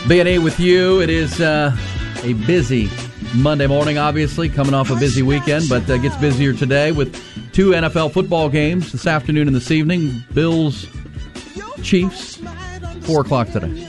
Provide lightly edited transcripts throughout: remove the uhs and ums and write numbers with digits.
B&E with you. It is a busy Monday morning, obviously, coming off a busy weekend, but gets busier today with two NFL football games this afternoon and this evening. Bills, Chiefs, 4 o'clock today.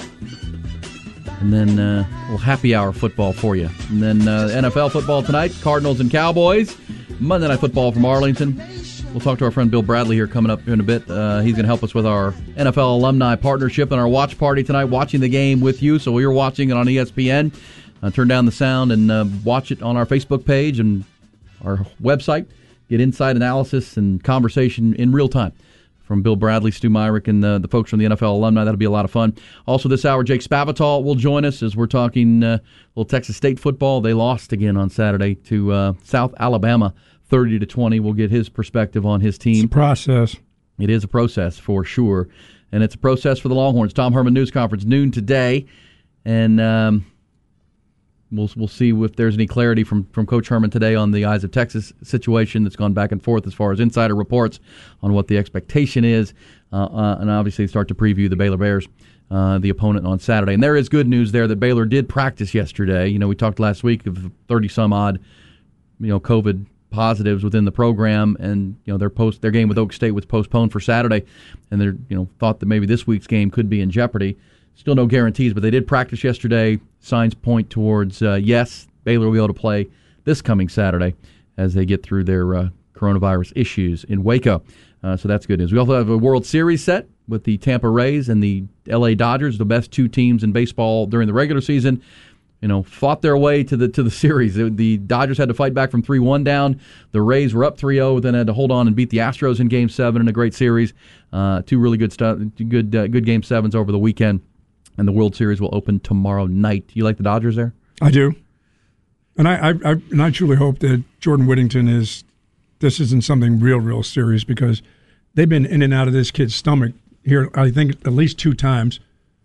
And then a little happy hour football for you. And then NFL football tonight, Cardinals and Cowboys. Monday Night Football from Arlington. We'll talk to our friend Bill Bradley here coming up in a bit. He's going to help us with our NFL alumni partnership and our watch party tonight, watching the game with you. So you're watching it on ESPN. Turn down the sound and watch it on our Facebook page and our website. Get inside analysis and conversation in real time from Bill Bradley, Stu Myrick, and the folks from the NFL alumni. That'll be a lot of fun. Also this hour, Jake Spavital will join us as we're talking little Texas State football. They lost again on Saturday to South Alabama, 30-20. We'll get his perspective on his team. It's a process. It is a process for sure, and it's a process for the Longhorns. Tom Herman News Conference, noon today, and we'll see if there's any clarity from Coach Herman today on the Eyes of Texas situation that's gone back and forth as far as insider reports on what the expectation is, and obviously start to preview the Baylor Bears, the opponent on Saturday. And there is good news there that Baylor did practice yesterday. You know, we talked last week of 30-some-odd, COVID positives within the program, and their game with Oak State was postponed for Saturday, and they're thought that maybe this week's game could be in jeopardy. Still no guarantees, but they did practice yesterday. Signs point towards yes, Baylor will be able to play this coming Saturday as they get through their coronavirus issues in Waco. So that's good news. We also have a World Series set with the Tampa Rays and the LA Dodgers, the best two teams in baseball during the regular season. Fought their way to the series. The Dodgers had to fight back from 3-1 down. The Rays were up 3-0, then had to hold on and beat the Astros in Game 7 in a great series. Two really good Game 7s over the weekend, and the World Series will open tomorrow night. You like the Dodgers there? I do, and I truly hope that Jordan Whittington this isn't something real serious, because they've been in and out of this kid's stomach here, I think, at least 2 times.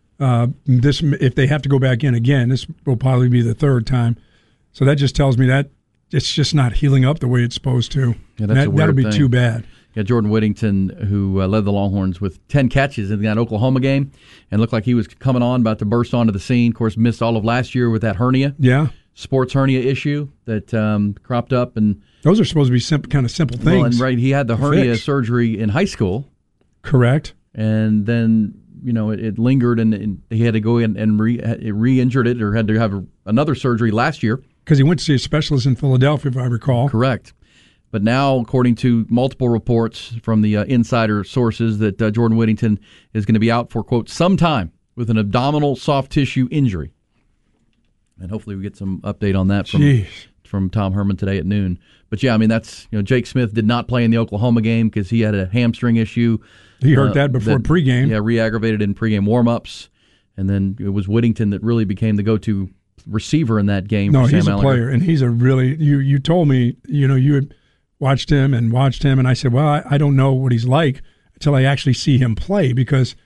If they have to go back in again, this will probably be the 3rd time. So that just tells me that it's just not healing up the way it's supposed to. Yeah, that'll be too bad. Yeah, Jordan Whittington, who led the Longhorns with 10 catches in that Oklahoma game, and looked like he was coming on, about to burst onto the scene. Of course, missed all of last year with that hernia. Yeah, sports hernia issue that cropped up, and those are supposed to be kind of simple things. Well, and right, he had the hernia surgery in high school. Correct. And then it lingered, and he had to go in and re-injured it, or had to have another surgery last year. Because he went to see a specialist in Philadelphia, if I recall. Correct. But now, according to multiple reports from the insider sources, that Jordan Whittington is going to be out for, quote, some time with an abdominal soft tissue injury. And hopefully we get some update on that from Tom Herman today at noon. But yeah, I mean, that's, Jake Smith did not play in the Oklahoma game because he had a hamstring issue. He heard that before pregame. Yeah, re-aggravated in pregame warm-ups. And then it was Whittington that really became the go-to receiver in that game. No, for he's Sam a player, and he's a really, you told me, you had watched him, and I said, well, I don't know what he's like until I actually see him play, because,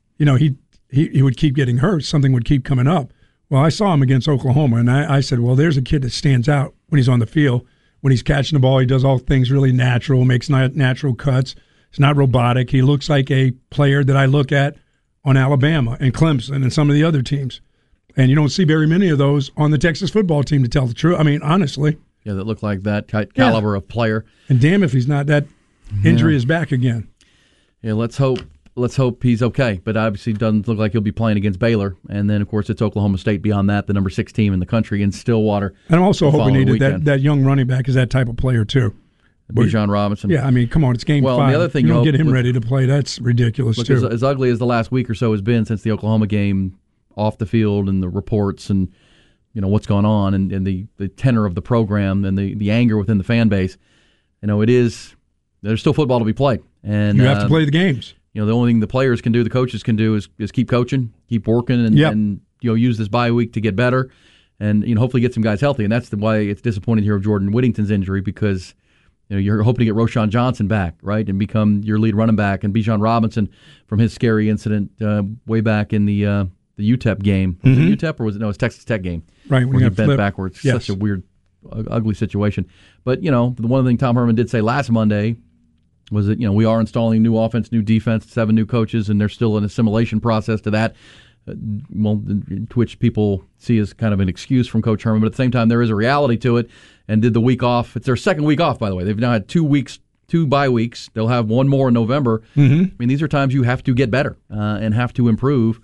he would keep getting hurt. Something would keep coming up. Well, I saw him against Oklahoma, and I said, well, there's a kid that stands out when he's on the field. When he's catching the ball, he does all things really natural, makes natural cuts. It's not robotic. He looks like a player that I look at on Alabama and Clemson and some of the other teams. And you don't see very many of those on the Texas football team, to tell the truth. I mean, honestly. Yeah, that look like that caliber of player. And damn if he's not, that injury is back again. Yeah, let's hope he's okay. But obviously it doesn't look like he'll be playing against Baylor. And then, of course, it's Oklahoma State beyond that, the number 6 team in the country in Stillwater. And I'm also hoping that young running back is that type of player, too. Bijan Robinson. Yeah, I mean, come on, it's game 5. The other thing you don't get him ready to play. That's ridiculous, too. As ugly as the last week or so has been since the Oklahoma game, off the field and the reports and what's going on and the tenor of the program and the anger within the fan base, there's still football to be played. And you have to play the games. The only thing the players can do, the coaches can do, is keep coaching, keep working, and use this bye week to get better and hopefully get some guys healthy. And that's why it's disappointing here of Jordan Whittington's injury, because you're hoping to get Roschon Johnson back, right, and become your lead running back, and Bijan Robinson from his scary incident way back in the UTEP game. Was it UTEP or was it? No, it was Texas Tech game. Right, where he bent backwards. Yes. Such a weird, ugly situation. But, the one thing Tom Herman did say last Monday was that, we are installing new offense, new defense, 7 new coaches, and there's still an assimilation process to that. which people see as kind of an excuse from Coach Herman, but at the same time, there is a reality to it. And did the week off. It's their second week off, by the way. They've now had 2 bye weeks. They'll have one more in November. Mm-hmm. I mean, these are times you have to get better and have to improve.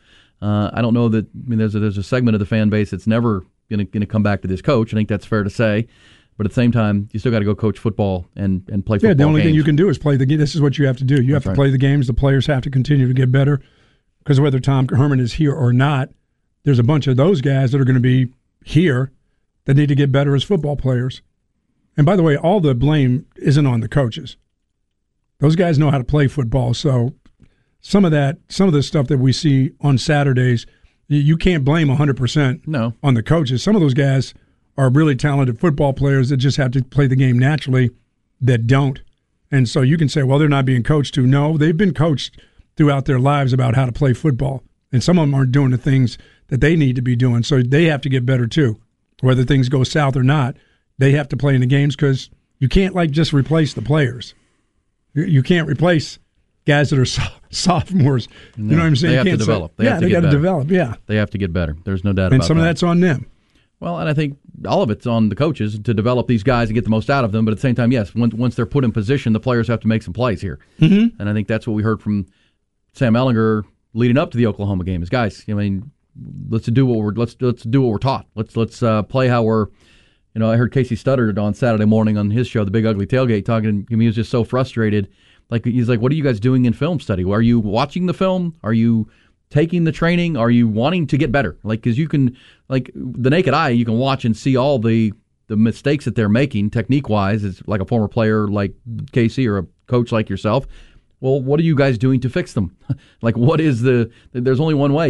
I don't know that. I mean, there's a segment of the fan base that's never going to come back to this coach. I think that's fair to say. But at the same time, you still got to go coach football and play football. Yeah, the only games. thing you can do is play the game. This is what you have to do. You have to play the games. The players have to continue to get better. Because whether Tom Herman is here or not, there's a bunch of those guys that are going to be here that need to get better as football players. And by the way, all the blame isn't on the coaches. Those guys know how to play football. So some of the stuff that we see on Saturdays, you can't blame 100% on the coaches. Some of those guys are really talented football players that just have to play the game naturally that don't. And so you can say, well, they're not being coached to. No, they've been coached throughout their lives about how to play football. And some of them aren't doing the things that they need to be doing. So they have to get better too. Whether things go south or not, they have to play in the games because you can't just replace the players. You can't replace guys that are sophomores. No, you know what I'm saying? They have to develop. They got to develop. Yeah, they have to get better. There's no doubt about that. And some of that's on them. Well, and I think all of it's on the coaches to develop these guys and get the most out of them. But at the same time, yes, once they're put in position, the players have to make some plays here. Mm-hmm. And I think that's what we heard from Sam Ehlinger leading up to the Oklahoma game. Is guys, I mean, let's do what we're taught. Let's play how we're. You know, I heard Casey Studdard on Saturday morning on his show, The Big Ugly Tailgate, talking. He was just so frustrated. He's like, "What are you guys doing in film study? Are you watching the film? Are you taking the training? Are you wanting to get better? Because you can, the naked eye, you can watch and see all the mistakes that they're making technique wise. It's like a former player like Casey or a coach like yourself. Well, what are you guys doing to fix them? What is there's only one way.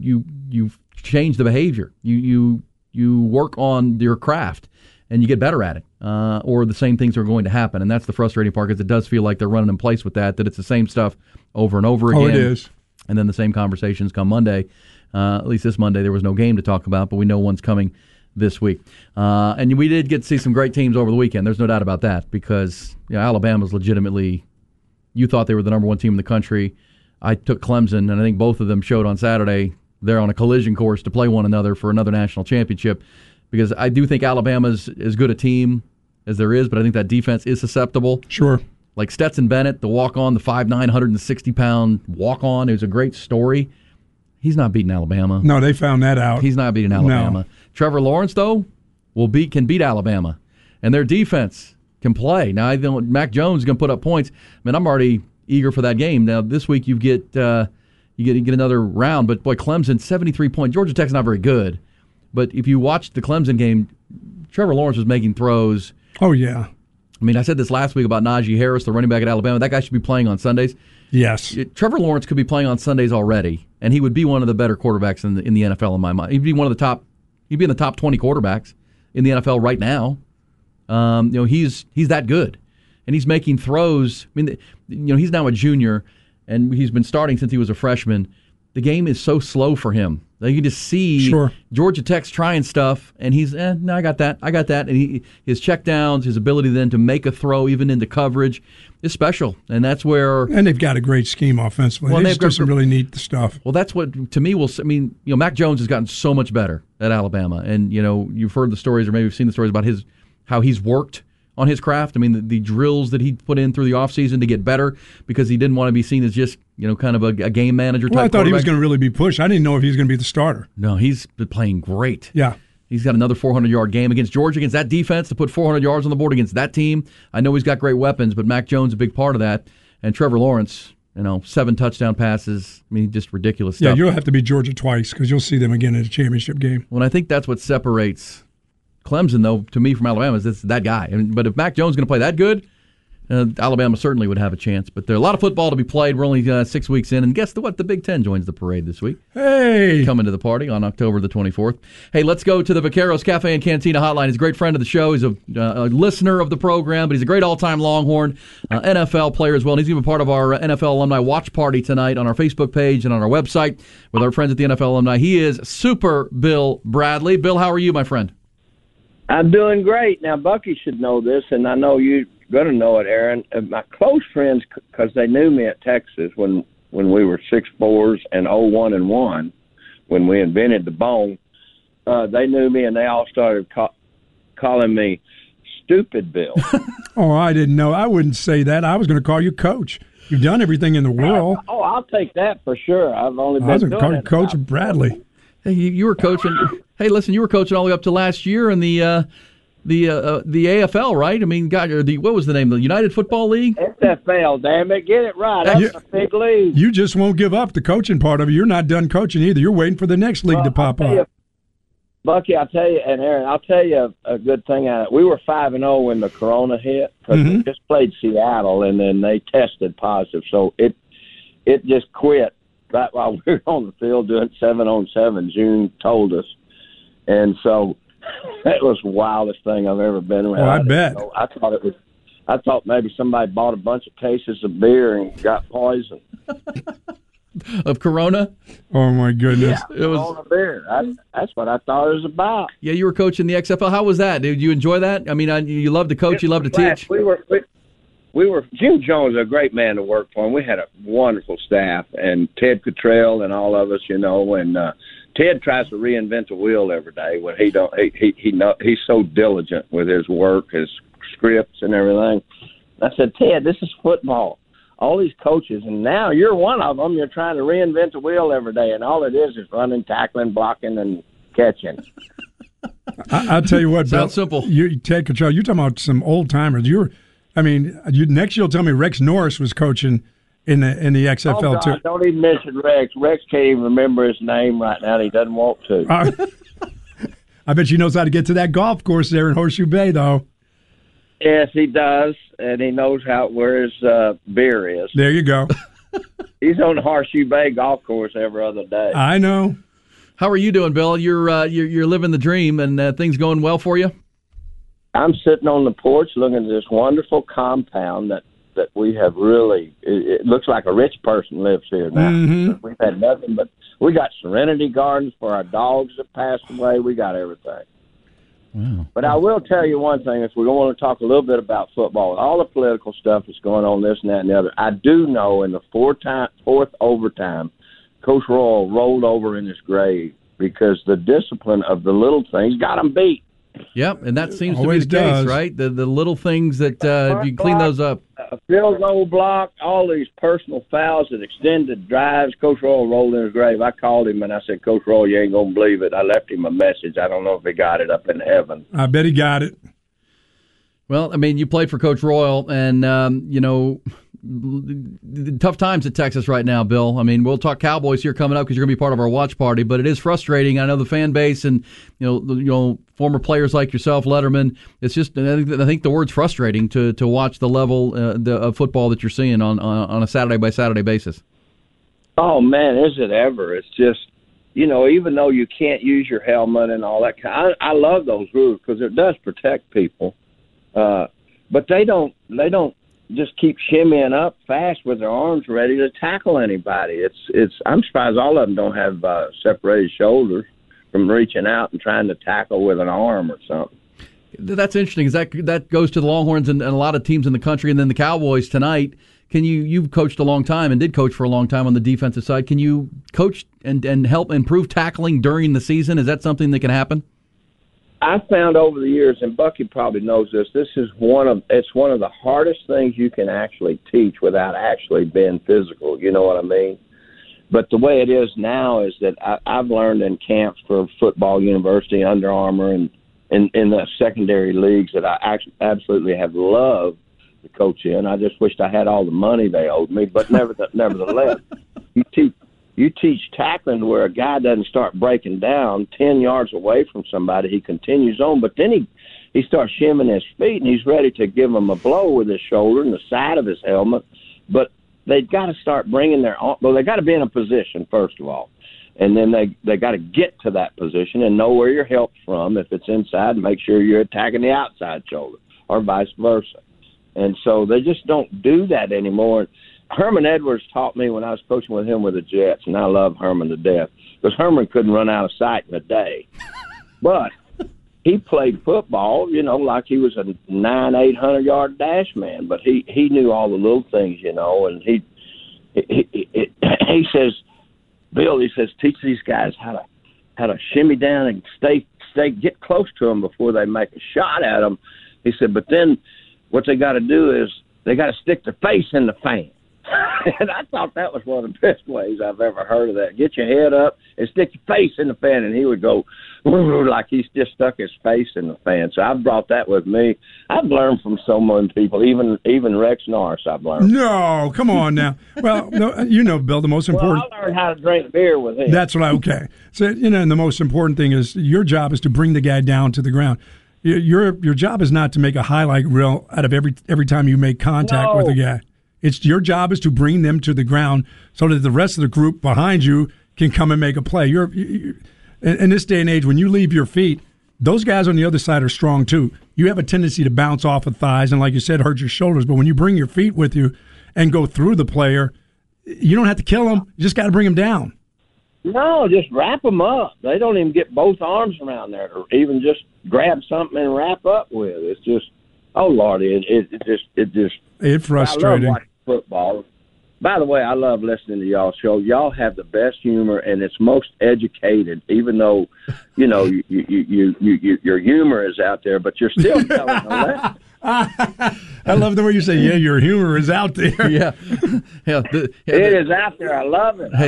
You change the behavior. You work on your craft and you get better at it, or the same things are going to happen. And that's the frustrating part, because it does feel like they're running in place with that it's the same stuff over and over again. Oh, it is. And then the same conversations come Monday. At least this Monday, there was no game to talk about, but we know one's coming this week. And we did get to see some great teams over the weekend. There's no doubt about that, because Alabama's legitimately, you thought they were the number one team in the country. I took Clemson, and I think both of them showed on Saturday they're on a collision course to play one another for another national championship, because I do think Alabama's as good a team as there is, but I think that defense is susceptible. Sure. Like Stetson Bennett, the walk-on, the 5'9", 160-pound walk-on, it was a great story. He's not beating Alabama. No, they found that out. He's not beating Alabama. No. Trevor Lawrence, though, can beat Alabama, and their defense can play. Now, Mac Jones is going to put up points. I mean, I'm already eager for that game. Now, this week you get another round, but boy, Clemson, 73 points. Georgia Tech's not very good, but if you watched the Clemson game, Trevor Lawrence was making throws. Oh, yeah. I mean, I said this last week about Najee Harris, the running back at Alabama. That guy should be playing on Sundays. Yes. Trevor Lawrence could be playing on Sundays already, and he would be one of the better quarterbacks in the NFL in my mind. He'd be one of the top. He'd be in the top 20 quarterbacks in the NFL right now. He's that good, and he's making throws. I mean, he's now a junior, and he's been starting since he was a freshman. The game is so slow for him. You can just see Georgia Tech's trying stuff, and he's, no, I got that. And his checkdowns, his ability then to make a throw even into coverage is special, and that's where. And they've got a great scheme offensively. Well, they've got some really neat stuff. Well, that's what to me will. I mean, Mac Jones has gotten so much better at Alabama, and you've heard the stories, or maybe you've seen the stories about how he's worked on his craft. I mean, the drills that he put in through the offseason to get better, because he didn't want to be seen as just, kind of a game manager type. Well, I thought he was going to really be pushed. I didn't know if he was going to be the starter. No, he's been playing great. Yeah. He's got another 400-yard game against Georgia, against that defense, to put 400 yards on the board against that team. I know he's got great weapons, but Mac Jones is a big part of that. And Trevor Lawrence, 7 touchdown passes. I mean, just ridiculous stuff. Yeah, you'll have to beat Georgia twice, because you'll see them again in a championship game. Well, I think that's what separates Clemson, though, to me from Alabama, is that guy. But if Mac Jones is going to play that good, Alabama certainly would have a chance. But there's a lot of football to be played. We're only 6 weeks in. And guess what? The Big Ten joins the parade this week. Hey! Coming to the party on October the 24th. Hey, let's go to the Vaqueros Cafe and Cantina hotline. He's a great friend of the show. He's a listener of the program, but he's a great all-time Longhorn, NFL player as well. And he's even part of our NFL Alumni Watch Party tonight on our Facebook page and on our website with our friends at the NFL Alumni. He is Super Bill Bradley. Bill, how are you, my friend? I'm doing great. Now, Bucky should know this, and I know you're going to know it, Aaron. My close friends, because they knew me at Texas when we were 6-4s and 0-1-1, when we invented the bone. They knew me, and they all started calling me Stupid Bill. Oh, I didn't know. I wouldn't say that. I was going to call you Coach. You've done everything in the world. Oh, I'll take that for sure. I've only been I was going to call you doing it Coach about- Bradley. Hey, you were coaching. Hey, listen, you were coaching all the way up to last year in the AFL, right? I mean, God, what was the name? The United Football League? XFL, damn it. Get it right. That's a big league. You just won't give up the coaching part of it. You're not done coaching either. You're waiting for the next league to pop up. Bucky, I'll tell you, and Aaron, I'll tell you a good thing out of it. We were 5-0 when the corona hit because we just played Seattle, and then they tested positive. So it just quit right while we were on the field doing 7-on-7. June told us. And so that was the wildest thing I've ever been around. Oh, I bet. I thought maybe somebody bought a bunch of cases of beer and got poisoned. Of Corona? Oh, my goodness. Yeah, Corona beer. That's what I thought it was about. Yeah, you were coaching the XFL. How was that? Did you enjoy that? I mean, you love to coach, you love to teach. We were. Jim Jones is a great man to work for, and we had a wonderful staff, and Ted Cottrell and all of us, and Ted tries to reinvent the wheel every day. When he's so diligent with his work, his scripts, and everything. I said, Ted, this is football. All these coaches, and now you're one of them. You're trying to reinvent the wheel every day, and all it is running, tackling, blocking, and catching. I'll tell you what, Bill. Sounds simple. Ted Cottrell, you're talking about some old timers. Next you'll tell me Rex Norris was coaching in the XFL oh, God, too. Don't even mention Rex. Rex can't even remember his name right now. He doesn't want to. I bet he knows how to get to that golf course there in Horseshoe Bay, though. Yes, he does, and he knows where his beer is. There you go. He's on the Horseshoe Bay golf course every other day. I know. How are you doing, Bill? You're living the dream, and things going well for you? I'm sitting on the porch looking at this wonderful compound that we have really. It looks like a rich person lives here now. Mm-hmm. We've had nothing but we got serenity gardens for our dogs that passed away. We got everything. Wow. But I will tell you one thing, if we want to talk a little bit about football, all the political stuff that's going on, this and that and the other, I do know in the fourth overtime, Coach Royal rolled over in his grave because the discipline of the little things got him beat. Yep, and that seems Always to be the does. case, right? The little things that if you clean those up. A field goal block, all these personal fouls and extended drives. Coach Royal rolled in his grave. I called him and I said, Coach Royal, you ain't going to believe it. I left him a message. I don't know if he got it up in heaven. I bet he got it. Well, I mean, you played for Coach Royal, and, tough times at Texas right now, Bill. I mean, we'll talk Cowboys here coming up because you're going to be part of our watch party, but it is frustrating. I know the fan base and, former players like yourself, Letterman, it's just, I think the word's frustrating to watch the level of football that you're seeing on a Saturday-by-Saturday basis. Oh, man, is it ever. It's just, even though you can't use your helmet and all that, I love those rules because it does protect people. But they don't just keep shimmying up fast with their arms ready to tackle anybody. I'm surprised all of them don't have separated shoulders from reaching out and trying to tackle with an arm or something. That's interesting because that goes to the Longhorns and a lot of teams in the country, and then the Cowboys tonight. You've coached a long time and did coach for a long time on the defensive side. Can you coach and help improve tackling during the season? Is that something that can happen? I found over the years, and Bucky probably knows this, it's one of the hardest things you can actually teach without actually being physical. You know what I mean? But the way it is now is that I've learned in camps for football, university, Under Armour, and in the secondary leagues that I absolutely have loved to coach in. I just wished I had all the money they owed me, but nevertheless, you teach tackling where a guy doesn't start breaking down 10 yards away from somebody. He continues on, but then he starts shimming his feet, and he's ready to give him a blow with his shoulder and the side of his helmet. But they've got to start bringing they got to be in a position, first of all. And then they got to get to that position and know where your help's from. If it's inside, make sure you're attacking the outside shoulder or vice versa. And so they just don't do that anymore. Herman Edwards taught me when I was coaching with him with the Jets, and I love Herman to death, because Herman couldn't run out of sight in a day. But he played football, like he was a 800-yard dash man, but he knew all the little things, and he says, Bill, he says, teach these guys how to shimmy down and get close to them before they make a shot at them. He said, but then what they got to do is they got to stick their face in the fan. And I thought that was one of the best ways I've ever heard of that. Get your head up and stick your face in the fan, and he would go like he's just stuck his face in the fan. So I've brought that with me. I've learned from so many people, even Rex Norris I've learned. No, come on now. Well, no, you know, Bill, the most important. Well, I learned how to drink beer with him. That's what okay. So, you know, and the most important thing is your job is to bring the guy down to the ground. Your job is not to make a highlight reel out of every time you make contact with a guy. It's your job is to bring them to the ground so that the rest of the group behind you can come and make a play. You're in this day and age, when you leave your feet, those guys on the other side are strong too. You have a tendency to bounce off of thighs and, like you said, hurt your shoulders. But when you bring your feet with you and go through the player, you don't have to kill them. You just got to bring them down. No, just wrap them up. They don't even get both arms around there, or even just grab something and wrap up with. It's just, oh Lordy, It's frustrating. I love watching football. By the way, I love listening to y'all's show. Y'all have the best humor, and it's most educated. Even though, you know, your humor is out there, but you're still telling a lesson. I love the way you say, "Yeah, your humor is out there." Yeah, it is out there. I love it.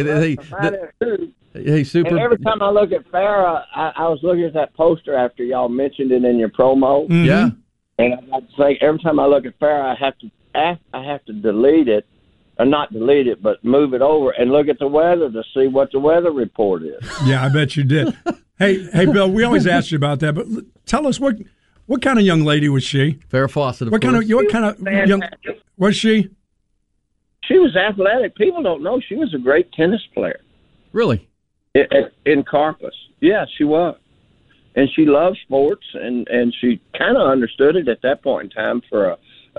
Hey, super. And every time I look at Farrah, I was looking at that poster after y'all mentioned it in your promo. Mm-hmm. Yeah, and I'd say every time I look at Farrah, I have to delete it, or not delete it, but move it over and look at the weather to see what the weather report is. Yeah, I bet you did. Hey, Bill, we always ask you about that, but tell us what kind of young lady was she? Farrah Fawcett. What kind of young was she? She was athletic. People don't know she was a great tennis player. Really? In Carpus. Yeah, she was. And she loved sports, and she kind of understood it at that point in time for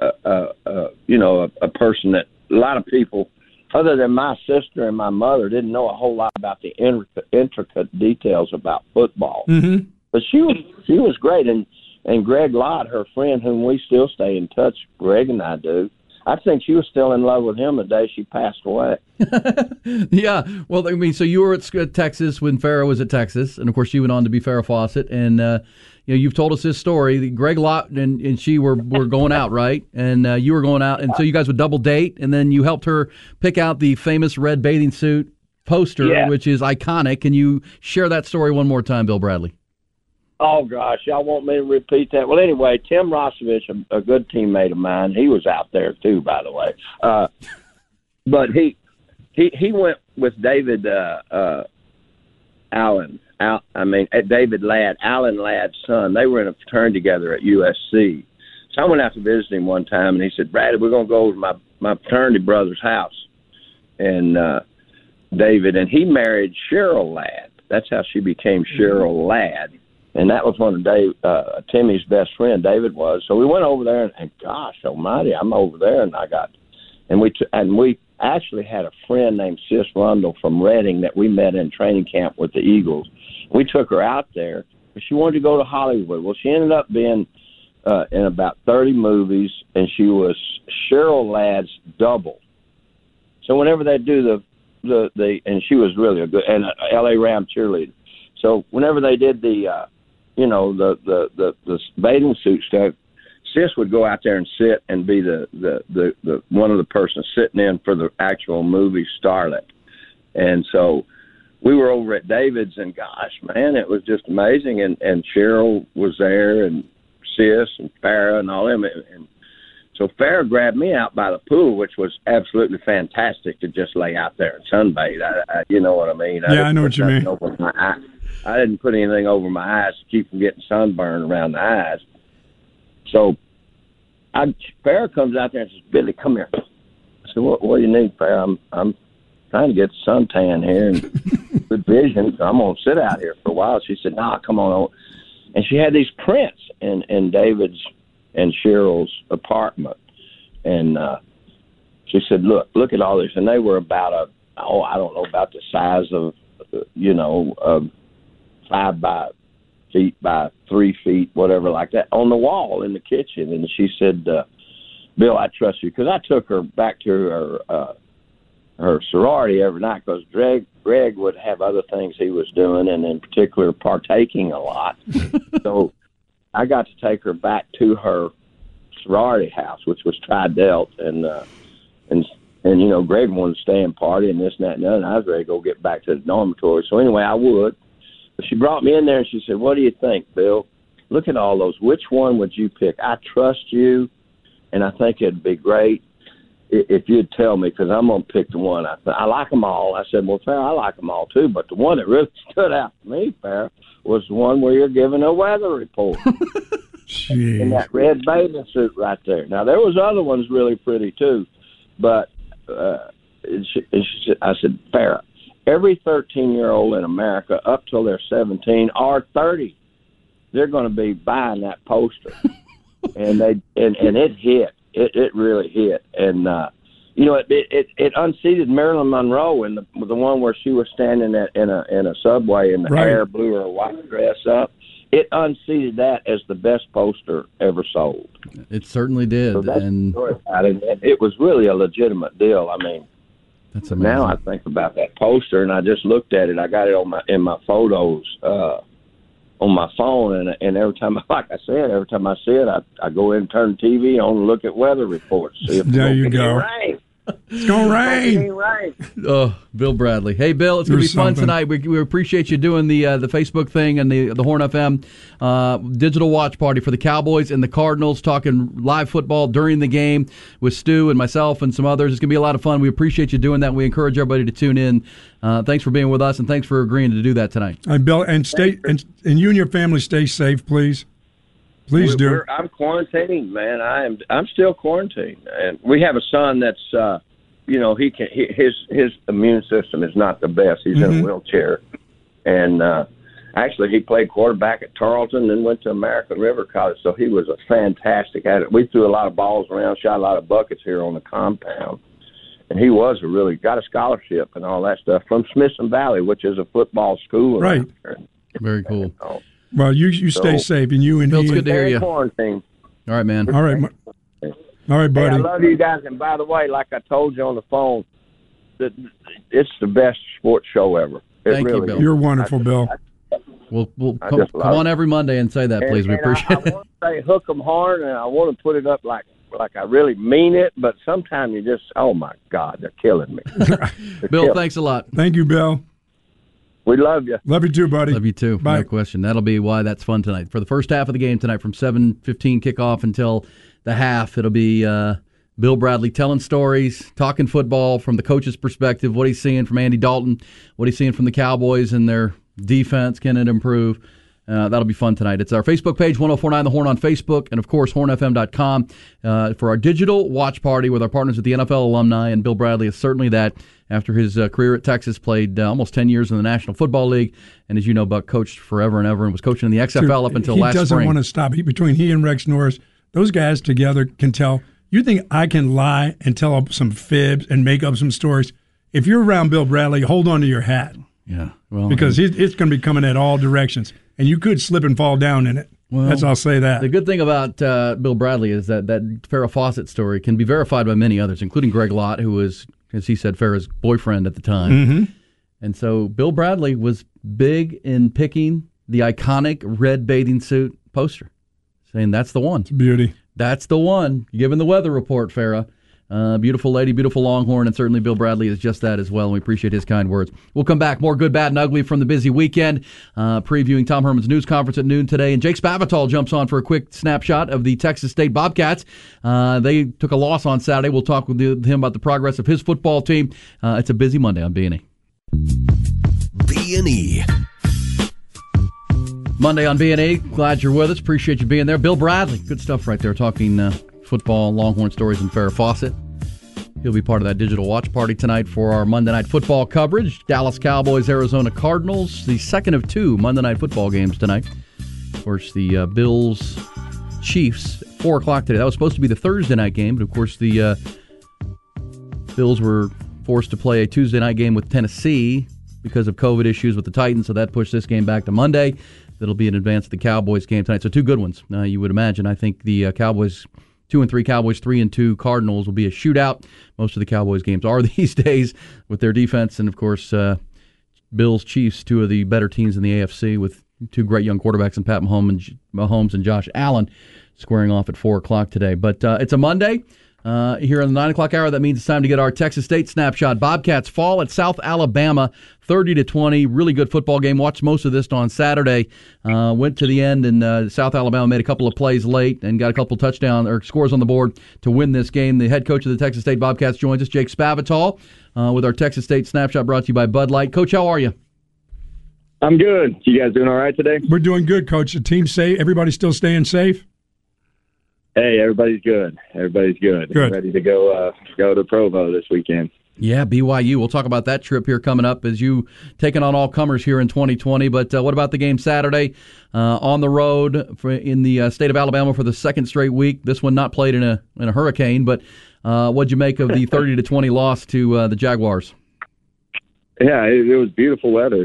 a person that a lot of people, other than my sister and my mother, didn't know a whole lot about the intricate details about football. Mm-hmm. But she was great, and Greg Lott, her friend, whom we still stay in touch, Greg and I do. I think she was still in love with him the day she passed away. Yeah. Well, I mean, so you were at Texas when Farrah was at Texas, and of course she went on to be Farrah Fawcett. And you've told us this story. Greg Lott and she were going out, right? And you were going out, and so you guys would double date, and then you helped her pick out the famous red bathing suit poster, which is iconic. Can you share that story one more time, Bill Bradley? Oh, gosh, y'all want me to repeat that? Well, anyway, Tim Rosovich, a good teammate of mine, he was out there too, by the way. But he went with David David Ladd, Alan Ladd's son. They were in a fraternity together at USC. So I went out to visit him one time, and he said, Brad, we're going to go over to my fraternity brother's house. And David, and he married Cheryl Ladd. That's how she became Cheryl Ladd. And that was one of Timmy's best friend, David was. So we went over there, and gosh almighty, I'm over there, and we actually had a friend named Sis Rundle from Reading that we met in training camp with the Eagles. We took her out there, but she wanted to go to Hollywood. Well, she ended up being in about 30 movies, and she was Cheryl Ladd's double. So whenever they do and she was really a good, and L.A. Ram cheerleader. So whenever they did the bathing suit stuff, Sis would go out there and sit and be the one of the persons sitting in for the actual movie starlet. And so we were over at David's, and gosh, man, it was just amazing. And Cheryl was there, and Sis and Farrah and all them. And so Farrah grabbed me out by the pool, which was absolutely fantastic to just lay out there and sunbathe. You know what I mean? I know what you mean. I didn't put anything over my eyes to keep from getting sunburn around the eyes. So Farrah comes out there and says, Billy, come here. I said, what do you need, Farrah? I'm trying to get suntan here and good vision, so I'm going to sit out here for a while. She said, nah, come on over. And she had these prints in David's and Cheryl's apartment. And she said, look at all this. And they were about I don't know, about the size of, 5 feet by 3 feet, whatever like that, on the wall in the kitchen. And she said, Bill, I trust you. Because I took her back to her her sorority every night because Greg would have other things he was doing, and in particular partaking a lot. So I got to take her back to her sorority house, which was Tri-Delt, and Greg wanted to stay and party and this and that and that, and I was ready to go get back to the dormitory. So anyway, I would. But she brought me in there and she said, "What do you think, Bill? Look at all those. Which one would you pick? I trust you, and I think it'd be great if you'd tell me, because I'm going to pick the one. I like them all." I said, "Well, Farrah, I like them all too, but the one that really stood out to me, Farrah, was the one where you're giving a weather report." In that red bathing suit right there. Now, there was other ones really pretty too, but I said, "Farrah, every 13-year-old in America up till they're 17 or 30, they're going to be buying that poster." And it hit. It really hit. And it unseated Marilyn Monroe in the one where she was standing in a subway and the hair blew her white dress up. It unseated that as the best poster ever sold. It certainly did. So and it was really a legitimate deal. I mean, that's amazing. Now I think about that poster, and I just looked at it. I got it in my photos on my phone, and every time, like I said, every time I see it, I go in and turn the TV on and look at weather reports. See if there you go. Rain. It's going to rain. Oh, Bill Bradley. Hey, Bill, it's going to be fun tonight. We appreciate you doing the Facebook thing and the Horn FM digital watch party for the Cowboys and the Cardinals, talking live football during the game with Stu and myself and some others. It's going to be a lot of fun. We appreciate you doing that. We encourage everybody to tune in. Thanks for being with us, and thanks for agreeing to do that tonight. Bill, and you and your family stay safe, please. Please do. I'm quarantining, man. I'm still quarantined, and we have a son that's, his immune system is not the best. He's in a wheelchair, and actually he played quarterback at Tarleton, then went to American River College. So he was a fantastic at it. We threw a lot of balls around, shot a lot of buckets here on the compound, and he got a scholarship and all that stuff from Smithson Valley, which is a football school. Right. Very cool. Well, you stay safe, and you and Bill, he. it's good to hear you. Quarantine. All right, man. All right, buddy. Hey, I love you guys, and by the way, like I told you on the phone, it's the best sports show ever. Thank you, Bill. You're wonderful, Bill. We'll come on every Monday and say that, please. We appreciate it. I want to say hook 'em hard, and I want to put it up like I really mean it, but sometimes you just, oh, my God, they're killing me. Bill, thanks a lot. Thank you, Bill. We love you. Love you too, buddy. Love you too. Bye. No question. That'll be why that's fun tonight. For the first half of the game tonight, from 7:15 kickoff until the half, it'll be Bill Bradley telling stories, talking football from the coach's perspective, what he's seeing from Andy Dalton, what he's seeing from the Cowboys and their defense. Can it improve? That'll be fun tonight. It's our Facebook page, 1049 The Horn on Facebook, and, of course, hornfm.com for our digital watch party with our partners at the NFL Alumni, and Bill Bradley is certainly that. After his career at Texas, played almost 10 years in the National Football League, and as you know, Buck coached forever and ever and was coaching in the XFL up until last spring. He doesn't want to stop. Between he and Rex Norris, those guys together can tell. You think I can lie and tell up some fibs and make up some stories? If you're around Bill Bradley, hold on to your hat. Yeah, well, because it's going to be coming at all directions, and you could slip and fall down in it. Well, I'll say that. The good thing about Bill Bradley is that Farrah Fawcett story can be verified by many others, including Greg Lott, who was, as he said, Farrah's boyfriend at the time. Mm-hmm. And so Bill Bradley was big in picking the iconic red bathing suit poster, saying that's the one. It's a beauty. That's the one. Given the weather report, Farrah. Beautiful lady, beautiful Longhorn, and certainly Bill Bradley is just that as well, and we appreciate his kind words. We'll come back. More good, bad, and ugly from the busy weekend, previewing Tom Herman's news conference at noon today. And Jake Spavital jumps on for a quick snapshot of the Texas State Bobcats. They took a loss on Saturday. We'll talk with him about the progress of his football team. It's a busy Monday on B&E. B&E. Monday on B&E. Glad you're with us. Appreciate you being there. Bill Bradley. Good stuff right there, talking football, Longhorn stories, and Farrah Fawcett. He'll be part of that digital watch party tonight for our Monday Night Football coverage. Dallas Cowboys, Arizona Cardinals, the second of two Monday Night Football games tonight. Of course, the Bills Chiefs, 4 o'clock today. That was supposed to be the Thursday night game, but of course the Bills were forced to play a Tuesday night game with Tennessee because of COVID issues with the Titans, so that pushed this game back to Monday. That'll be in advance of the Cowboys game tonight. So two good ones, you would imagine. I think the Cowboys 2-3 Cowboys, 3-2 Cardinals will be a shootout. Most of the Cowboys games are these days with their defense, and of course, Bills, Chiefs, two of the better teams in the AFC with two great young quarterbacks in Pat Mahomes and Josh Allen squaring off at 4 o'clock today. But it's a Monday. Here in the 9 o'clock hour, that means it's time to get our Texas State snapshot. Bobcats fall at South Alabama 30-20. Really good football game. Watched most of this on Saturday. Went to the end, and South Alabama made a couple of plays late and got a couple touchdown or scores on the board to win this game. The head coach of the Texas State Bobcats joins us, Jake Spavital, with our Texas State snapshot brought to you by Bud Light. Coach, how are you? I'm good. You guys doing all right today? We're doing good, Coach. The team's safe. Everybody's still staying safe? Hey, everybody's good. Everybody's good. Good. Ready to go to Provo this weekend. Yeah, BYU. We'll talk about that trip here coming up as you taking on all comers here in 2020. But what about the game Saturday on the road in the state of Alabama for the second straight week? This one not played in a hurricane, but what'd you make of the 30-20 loss to the Jaguars? Yeah, it was beautiful weather.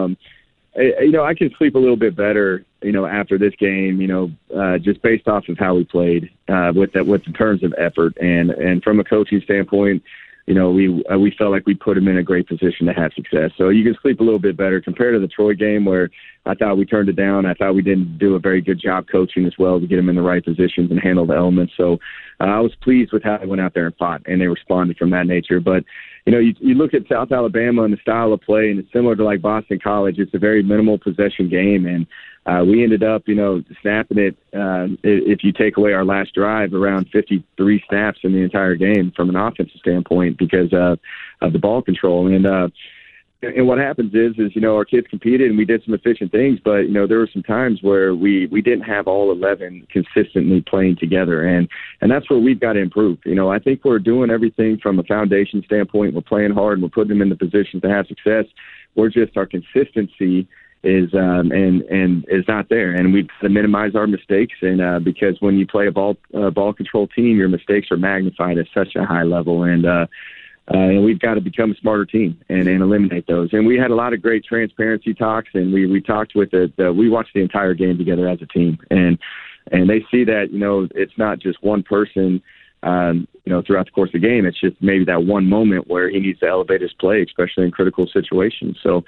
I can sleep a little bit better, after this game, just based off of how we played with the terms of effort and from a coaching standpoint, we felt like we put them in a great position to have success. So you can sleep a little bit better compared to the Troy game where I thought we turned it down. I thought we didn't do a very good job coaching as well to get them in the right positions and handle the elements. So I was pleased with how they went out there and fought, and they responded from that nature. But you look at South Alabama and the style of play, and it's similar to like Boston College. It's a very minimal possession game, and we ended up, snapping it, if you take away our last drive, around 53 snaps in the entire game from an offensive standpoint because of the ball control. And what happens is our kids competed and we did some efficient things, but, there were some times where we didn't have all 11 consistently playing together. And that's where we've got to improve. I think we're doing everything from a foundation standpoint. We're playing hard and we're putting them in the position to have success. We're just, our consistency is and is not there, and we've got to minimize our mistakes. And because when you play a ball control team, your mistakes are magnified at such a high level, and we've got to become a smarter team and eliminate those. And we had a lot of great transparency talks, and we talked with we watched the entire game together as a team, and they see that it's not just one person. Throughout the course of the game, it's just maybe that one moment where he needs to elevate his play, especially in critical situations. So,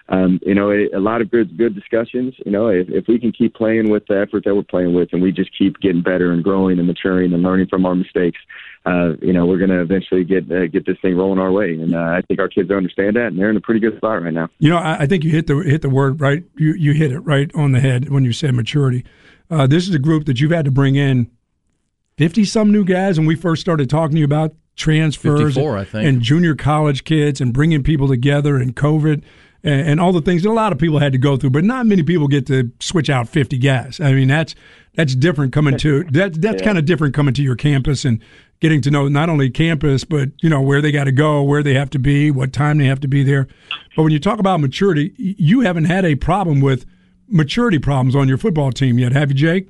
a lot of good discussions. If we can keep playing with the effort that we're playing with, and we just keep getting better and growing and maturing and learning from our mistakes, we're going to eventually get this thing rolling our way. And I think our kids understand that, and they're in a pretty good spot right now. I think you hit the word right. You hit it right on the head when you said maturity. This is a group that you've had to bring in 50-some new guys when we first started talking to you about transfers 54, I think. And junior college kids and bringing people together and COVID and all the things that a lot of people had to go through, but not many people get to switch out 50 guys. I mean, that's different coming to that's kind of different coming to your campus and getting to know not only campus, but where they got to go, where they have to be, what time they have to be there. But when you talk about maturity, you haven't had a problem with maturity problems on your football team yet, have you, Jake?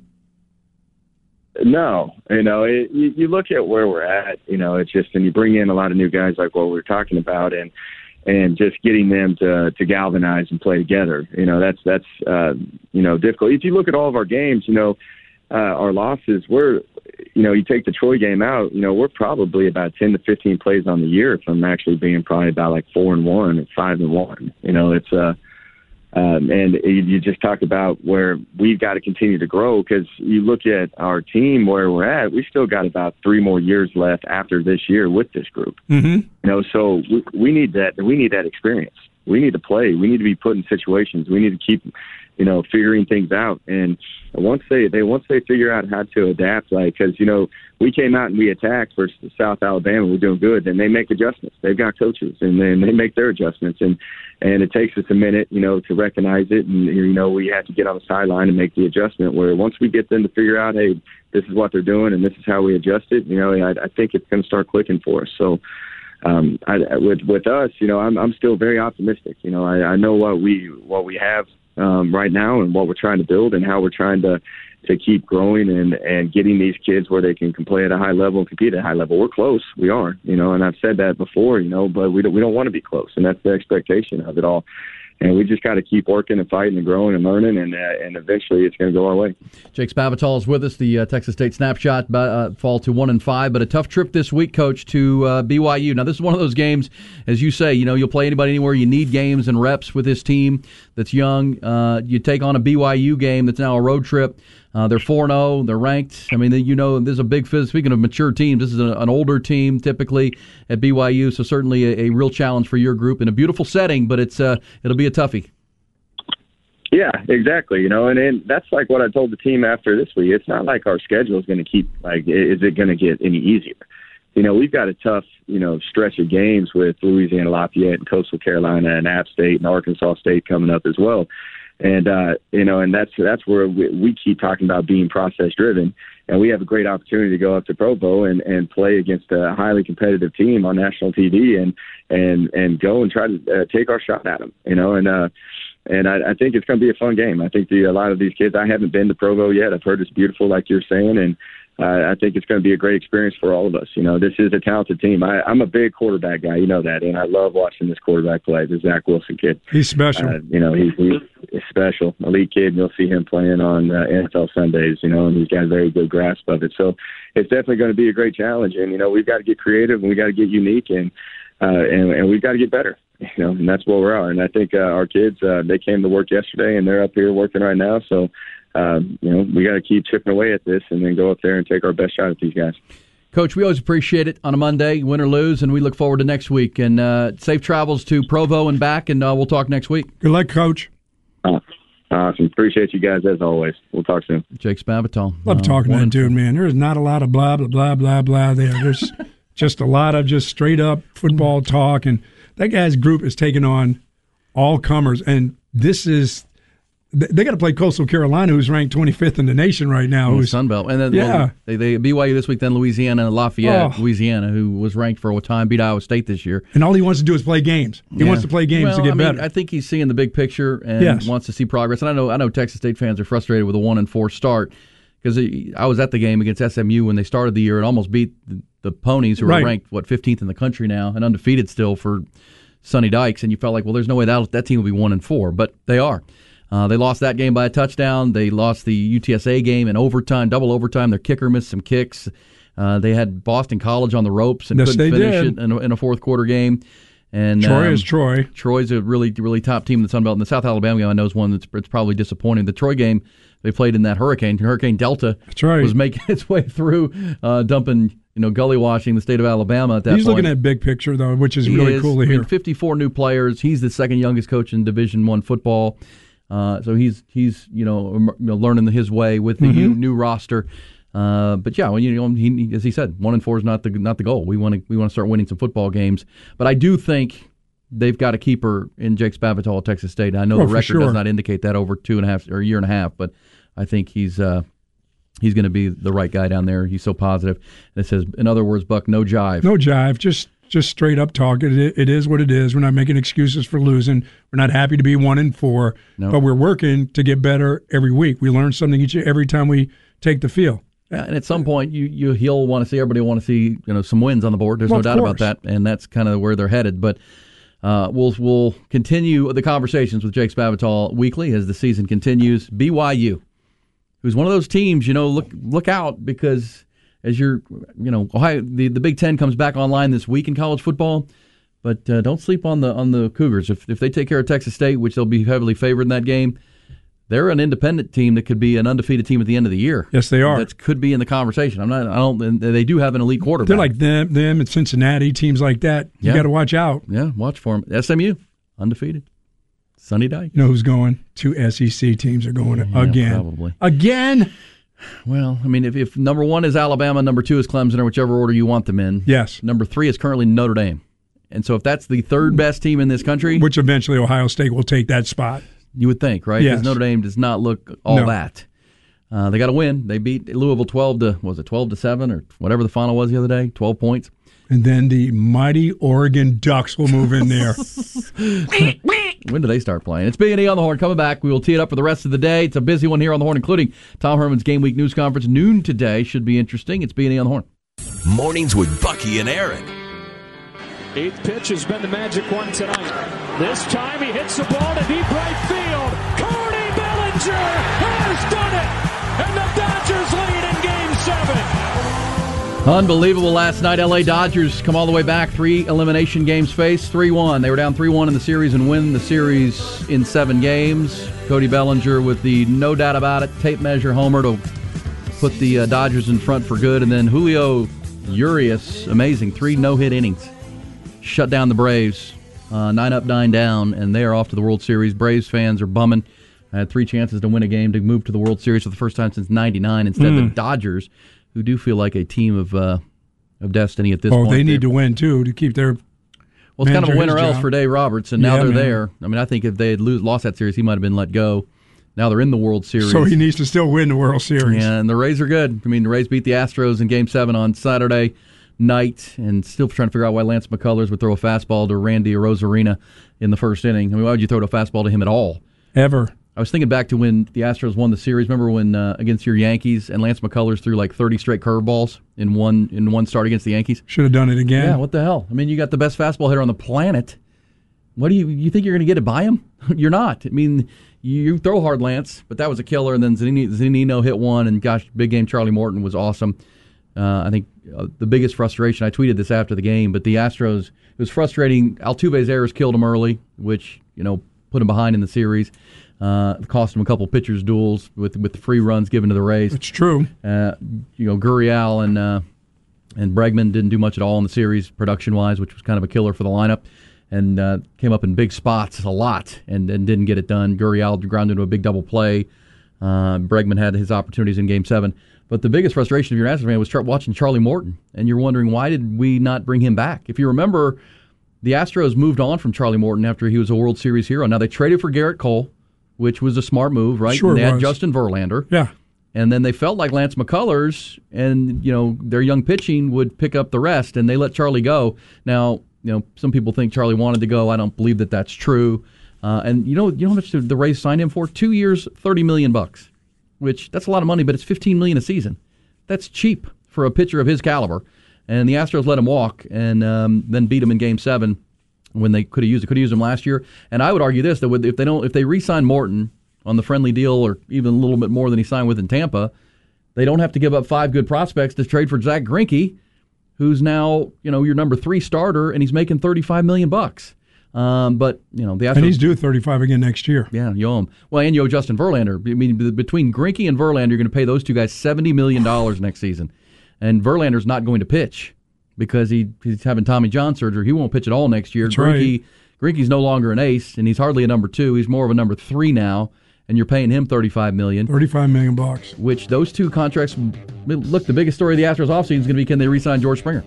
No, you look at where we're at, it's just, and you bring in a lot of new guys like what we're talking about, and just getting them to galvanize and play together. That's difficult. If you look at all of our games, our losses, you take the Troy game out, we're probably about 10 to 15 plays on the year from actually being probably about like 4-1 and 5-1. It's and you just talk about where we've got to continue to grow, because you look at our team where we're at, we still got about 3 more years left after this year with this group. Mm-hmm. So we need that. We need that experience. We need to play. We need to be put in situations. We need to keep, figuring things out. And once they figure out how to adapt, because we came out and we attacked versus South Alabama, we're doing good. Then they make adjustments. They've got coaches, and then they make their adjustments. And it takes us a minute, to recognize it. And we have to get on the sideline and make the adjustment. Where once we get them to figure out, hey, this is what they're doing and this is how we adjust it, I think it's going to start clicking for us. So. With us, I'm still very optimistic. I know what we have right now and what we're trying to build and how we're trying to keep growing and getting these kids where they can play at a high level and compete at a high level. We're close. We are, and I've said that before, but we don't want to be close, and that's the expectation of it all. And we just got to keep working and fighting and growing and learning, and eventually it's going to go our way. Jake Spavital is with us. The Texas State snapshot fall to 1-5, but a tough trip this week, Coach, to BYU. Now, this is one of those games, as you say, you'll play anybody anywhere. You need games and reps with this team that's young. You take on a BYU game that's now a road trip. They're 4-0. They're ranked. I mean, this is a big – speaking of mature teams, this is an older team typically at BYU, so certainly a real challenge for your group in a beautiful setting, but it'll be a toughie. Yeah, exactly. And that's like what I told the team after this week. It's not like our schedule is going to keep – is it going to get any easier? We've got a tough, stretch of games with Louisiana Lafayette and Coastal Carolina and App State and Arkansas State coming up as well. And, and that's where we keep talking about being process driven. And we have a great opportunity to go up to Provo and play against a highly competitive team on national TV and go and try to take our shot at them, and I think it's going to be a fun game. I think a lot of these kids, I haven't been to Provo yet. I've heard it's beautiful, like you're saying, and I think it's going to be a great experience for all of us. This is a talented team. I'm a big quarterback guy, that, and I love watching this quarterback play, the Zach Wilson kid. He's special. He's special, elite kid, and you'll see him playing on NFL Sundays, and he's got a very good grasp of it. So it's definitely going to be a great challenge, and, we've got to get creative and we've got to get unique, and we've got to get better. And that's where we're at. And I think our kids, they came to work yesterday, and they're up here working right now. So, we got to keep chipping away at this and then go up there and take our best shot at these guys. Coach, we always appreciate it on a Monday, win or lose, and we look forward to next week. And safe travels to Provo and back, and we'll talk next week. Good luck, Coach. Awesome. Appreciate you guys as always. We'll talk soon. Jake Spavital. Love talking to that dude, man. There is not a lot of blah, blah, blah, blah, blah there. There's just a lot of just straight-up football talk, and that guy's group is taking on all comers, and they got to play Coastal Carolina, who's ranked 25th in the nation right now. Who's Sun Belt. And then they BYU this week, then Louisiana and Lafayette, Louisiana, who was ranked for a time, beat Iowa State this year. And all he wants to do is play games. He wants to play games to get better. I think he's seeing the big picture and wants to see progress. And I know Texas State fans are frustrated with a 1-4 start because I was at the game against SMU when they started the year and almost beat the Ponies, who are ranked 15th in the country now and undefeated still for Sonny Dykes, and you felt like, well, there's no way that team will be 1-4, but they are. They lost that game by a touchdown. They lost the UTSA game in overtime, double overtime. Their kicker missed some kicks. They had Boston College on the ropes and couldn't finish it in a fourth quarter game. And Troy is Troy. Troy's a really, really top team in the Sun Belt. And the South Alabama game, I know, is one it's probably disappointing. The Troy game, they played in that Hurricane Delta. That's right. Was making its way through, dumping, gully washing the state of Alabama at that point. He's looking at big picture, though, which is really cool to hear. 54 new players. He's the second youngest coach in Division I football. So he's learning his way with the new roster. But yeah, he, as he said, 1-4 is not the goal. We want to start winning some football games. But I do think they've got a keeper in Jake Spavital at Texas State. I know the record does not indicate that over 2.5 or a year and a half, but I think he's going to be the right guy down there. He's so positive. And it says, in other words, Buck, no jive. No jive. Just straight up talk. It is what it is. We're not making excuses for losing. We're not happy to be 1-4, but we're working to get better every week. We learn something every time we take the field. Yeah, and at some point, he'll want to see, everybody want to see some wins on the board. There's no doubt about that, and that's kind of where they're headed. But we'll continue the conversations with Jake Spavital weekly as the season continues. BYU, who's one of those teams, look out, because as Ohio, the Big Ten comes back online this week in college football, but don't sleep on the Cougars. If they take care of Texas State, which they'll be heavily favored in that game, they're an independent team that could be an undefeated team at the end of the year. Yes, they are. That could be in the conversation. They do have an elite quarterback. They're like them and Cincinnati, teams like that. You got to watch out. Yeah, watch for them. SMU, undefeated. Sonny Dykes. You know who's going? 2 SEC teams are going again. Probably. Again? Well, I mean, if number 1 is Alabama, number 2 is Clemson, or whichever order you want them in. Yes. Number 3 is currently Notre Dame. And so if that's the third best team in this country, which eventually Ohio State will take that spot. You would think, right? Yes. Because Notre Dame does not look all that. They got to win. They beat Louisville 12-7 or whatever the final was the other day, 12 points. And then the mighty Oregon Ducks will move in there. When do they start playing? It's B&E on the Horn. Coming back, we will tee it up for the rest of the day. It's a busy one here on the Horn, including Tom Herman's Game Week News Conference. Noon today should be interesting. It's B&E on the Horn. Mornings with Bucky and Aaron. Eighth pitch has been the magic one tonight. This time he hits the ball to deep right field. Cody Bellinger has done it, and the Dodgers lead in Game 7. Unbelievable last night. LA Dodgers come all the way back. 3 elimination games faced, 3-1. They were down 3-1 in the series and win the series in 7 games. Cody Bellinger with the no doubt about it tape measure homer to put the Dodgers in front for good. And then Julio Urias, amazing, 3 no-hit innings. Shut down the Braves, 9 up, 9 down, and they are off to the World Series. Braves fans are bumming. I had 3 chances to win a game to move to the World Series for the first time since '99. Instead, the Dodgers, who do feel like a team of destiny at this point. Oh, they need to win, too, to keep their Well, it's kind of a win or else job for Dave Roberts, and now they're there. I mean, I think if they had lost that series, he might have been let go. Now they're in the World Series. So he needs to still win the World Series. Yeah, and the Rays are good. I mean, the Rays beat the Astros in Game 7 on Saturday night, and still trying to figure out why Lance McCullers would throw a fastball to Randy Arozarena in the first inning. I mean, why would you throw a fastball to him at all? Ever. I was thinking back to when the Astros won the series. Remember when against your Yankees, and Lance McCullers threw like 30 straight curveballs in one start against the Yankees? Should have done it again. Yeah, what the hell? I mean, you got the best fastball hitter on the planet. What do you think you're going to get it by him? You're not. I mean, you throw hard, Lance, but that was a killer. And then Zunino hit one, and gosh, big game Charlie Morton was awesome. I think the biggest frustration, I tweeted this after the game, but the Astros, it was frustrating. Altuve's errors killed him early, which, put him behind in the series. Cost him a couple pitchers' duels with the free runs given to the Rays. It's true. Gurriel and Bregman didn't do much at all in the series production-wise, which was kind of a killer for the lineup, and came up in big spots a lot and didn't get it done. Gurriel ground into a big double play. Bregman had his opportunities in Game 7. But the biggest frustration of your Astros fan was watching Charlie Morton, and you're wondering, why did we not bring him back? If you remember, the Astros moved on from Charlie Morton after he was a World Series hero. Now, they traded for Garrett Cole, which was a smart move, right? Sure, and they had was. Justin Verlander. Yeah. And then they felt like Lance McCullers and, their young pitching would pick up the rest, and they let Charlie go. Now, some people think Charlie wanted to go. I don't believe that that's true. And you know how much the Rays signed him for? 2 years, $30 million, which that's a lot of money, but it's $15 million a season. That's cheap for a pitcher of his caliber. And the Astros let him walk and then beat him in Game 7 when they could have used it. Could have used him last year. And I would argue this, that if they re-sign Morton on the friendly deal or even a little bit more than he signed with in Tampa, they don't have to give up 5 good prospects to trade for Zach Greinke, who's now your number 3 starter, and he's making $35 million. But the Astros, and he's due 35 again next year. Yeah, you owe him. Well, and you owe Justin Verlander. I mean, between Greinke and Verlander, you're going to pay those two guys $70 million next season. And Verlander's not going to pitch because he's having Tommy John surgery. He won't pitch at all next year. That's right. Greinke's no longer an ace, and he's hardly a number 2. He's more of a number 3 now, and you're paying him $35 million. $35 million. Which those 2 contracts, look, the biggest story of the Astros offseason is going to be, can they re-sign George Springer?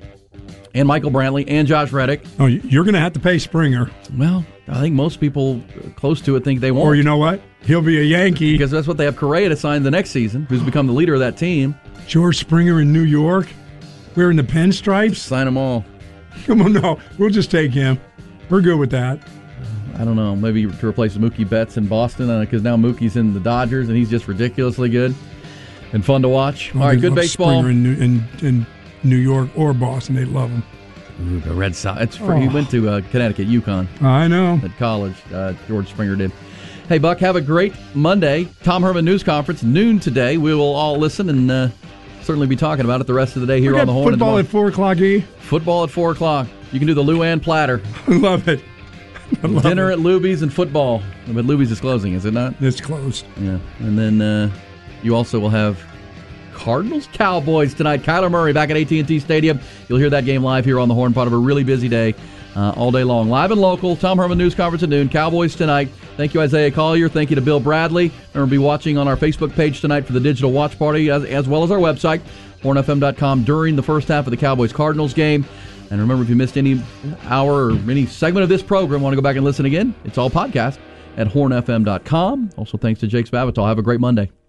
And Michael Brantley and Josh Reddick. Oh, you're going to have to pay Springer. Well, I think most people close to it think they won't. Or you know what? He'll be a Yankee. Because that's what they have Correa to sign the next season, who's become the leader of that team. George Springer in New York, wearing the pinstripes. Sign them all. Come on, no. We'll just take him. We're good with that. I don't know. Maybe to replace Mookie Betts in Boston, because now Mookie's in the Dodgers, and he's just ridiculously good and fun to watch. Well, all right, good baseball. Springer in New York or Boston, they love him. Ooh, the Red Sox. He went to Connecticut, UConn. I know. At college, George Springer did. Hey, Buck, have a great Monday. Tom Herman News Conference, noon today. We will all listen and certainly be talking about it the rest of the day here on the Horn. Football at 4 o'clock, E? Football at 4 o'clock. You can do the Luann platter. I love it. Dinner at Luby's and football. But Luby's is closing, is it not? It's closed. Yeah. And then you also will have Cardinals Cowboys tonight. Kyler Murray back at AT&T Stadium. You'll hear that game live here on the Horn, part of a really busy day all day long. Live and local, Tom Herman News Conference at noon. Cowboys tonight. Thank you, Isaiah Collier. Thank you to Bill Bradley. Remember, be watching on our Facebook page tonight for the digital watch party, as well as our website, hornfm.com, during the first half of the Cowboys-Cardinals game. And remember, if you missed any hour or any segment of this program, want to go back and listen again, it's all podcast at hornfm.com. Also, thanks to Jake Spavital. Have a great Monday.